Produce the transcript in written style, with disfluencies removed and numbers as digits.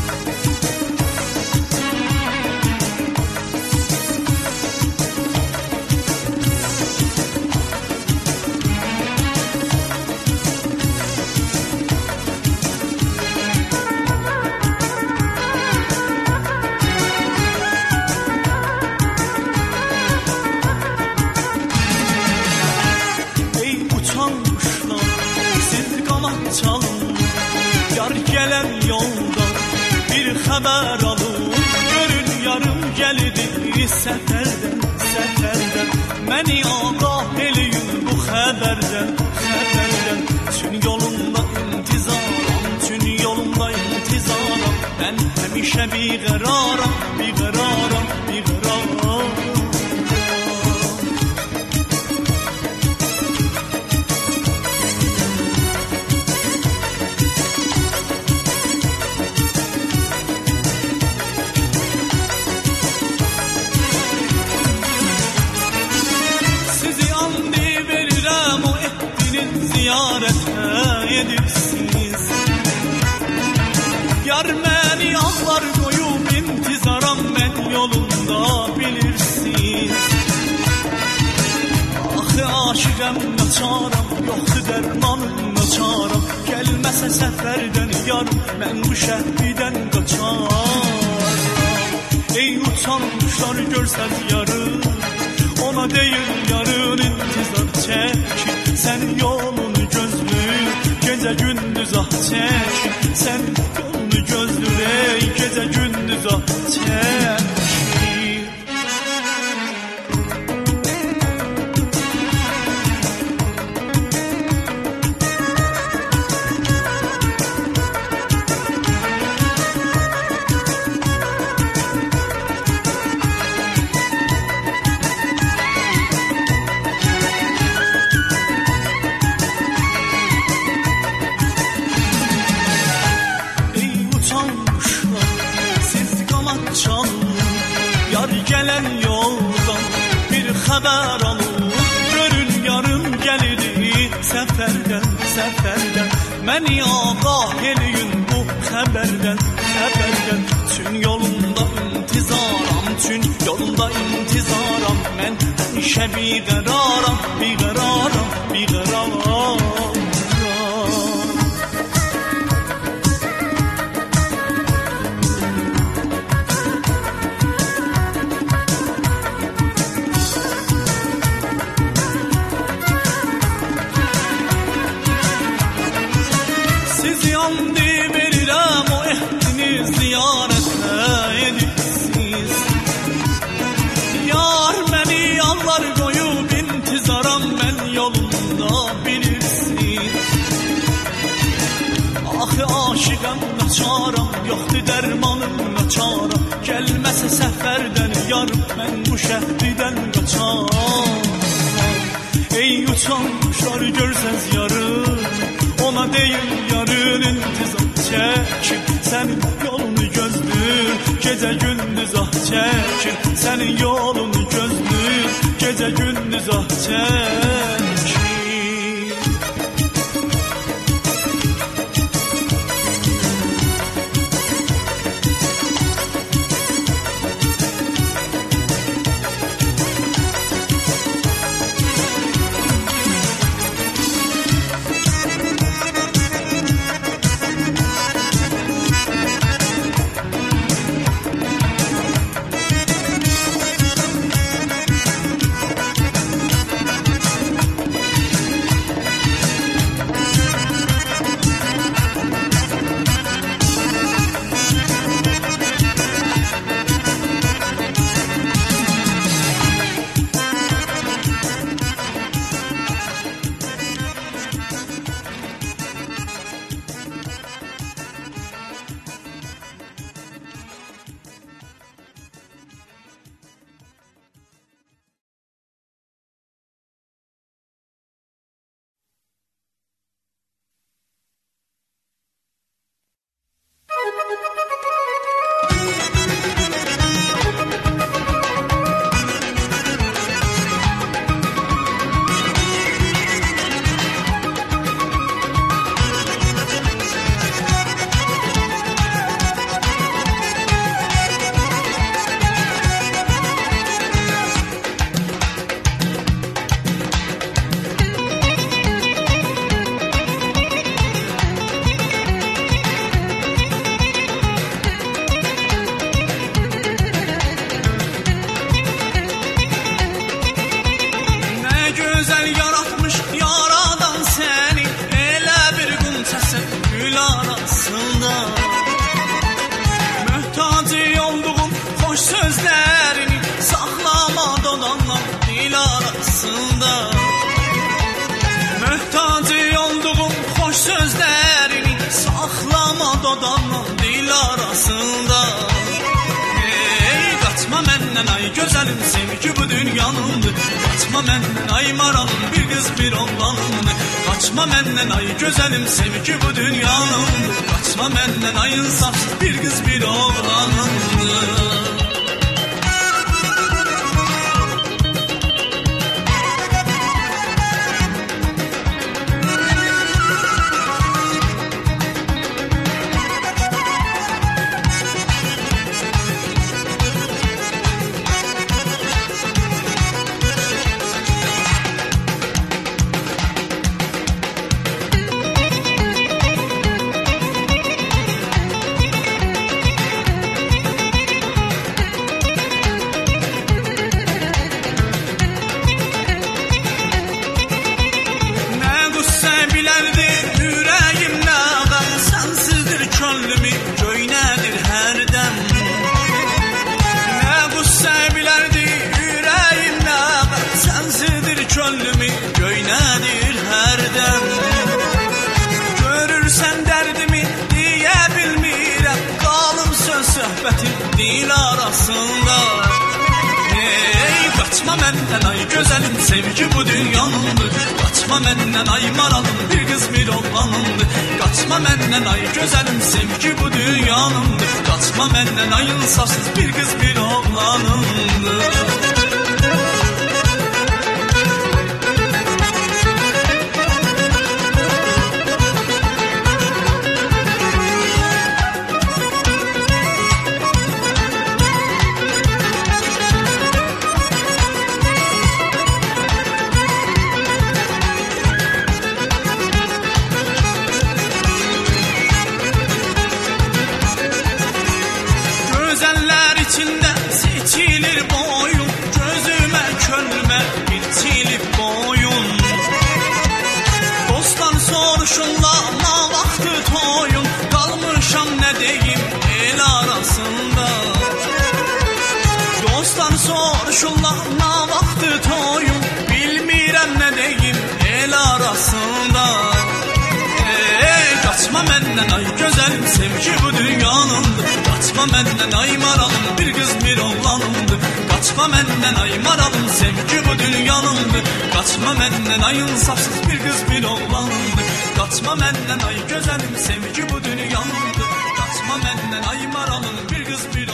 Haber alın, görün yarım geldi səfərdən, səfərdən. Məni ağah eləyin bu xəbərdən, xəbərdən. Çün yolunda intizaram, çün yolunda intizaram. Mən həmişə biqəraram, biqəraram, biqəraram. Ziyarətə edirsiniz. Yar məni ağlar qoyub intizaram mən yolunda bilirsiniz. Axı aşiqəm naçaram, yoxdur dərmanım naçaram. Gəlməsə səfərdən yar, mən bu şəhridən qaçaram. Ey uçanmışlar görsəz yarı, ona deyil yarın intizar çəkir. Sən yolunu gözlü, gecə gündüz ah çək. Sən yolunu gözlü, ey gecə gündüz ah çək. Gələn yoldan bir xəbər alın, görün yarım gəliri səfərdən, səfərdən. Məni ağah eləyin bu xəbərdən, xəbərdən. Çün yolunda intizaram, çün yolunda intizaram. Mən həmişə biqəraram, biqəraram, biqəraram. Aşiqəm naçaram, yoxdur dərmanım naçaram. Gəlməsə səfərdən yarım, mən bu şəhridən qaçaram. Ey uçan quşlar görsəz yarın, ona deyil yarın intizam çəkir. Sənin yolunu gözlür, gecə gündüz ah çəkir. Sənin yolunu gözlür, gecə gündüz ah çəkir. Qaçma dodanla dil arasında. Qaçma məndən ay gözəlim, sevgi bu dünyanındır. Qaçma məndən ay maralım, bir qız bir oğlanındır. Qaçma məndən ay gözəlim, sevgi bu dünyanındır. Qaçma məndən ay insafsız, bir qız bir oğlanındır. Könlümü göynədir hərdən. Görürsən dərdimi deyə bilmirəm, qalım söz söhbətin dil arasında. Qaçma məndən ay gözəlim, sevgi bu dünyanındır. Qaçma məndən ay maralım, bir qız bir oğlanındır. Qaçma məndən ay gözəlim, sevgi bu dünyanındır. Qaçma məndən ay insafsız, bir qız bir oğlanındır. İçində seçilir boyun, gözümə, könlümə biçilib boyun. Dostlar soruşurlar, nə vaxtı toyun, qalmışam nə deyim el arasında. Dostlar soruşurlar, nə vaxtı toyun, bilmirəm nə deyim el arasında. Qaçma məndən ay gözəlim, sevgi bu dünyanındır. Qaçma məndən ay maralım, bir qız bir oğlanımdır. Qaçma məndən ay maralım, sevgi bu dünyanındır. Qaçma məndən ay insafsız, bir qız bir oğlanımdır. Qaçma məndən ay gözəlim, sevgi bu dünyanındır. Qaçma məndən ay maralım, bir qız bir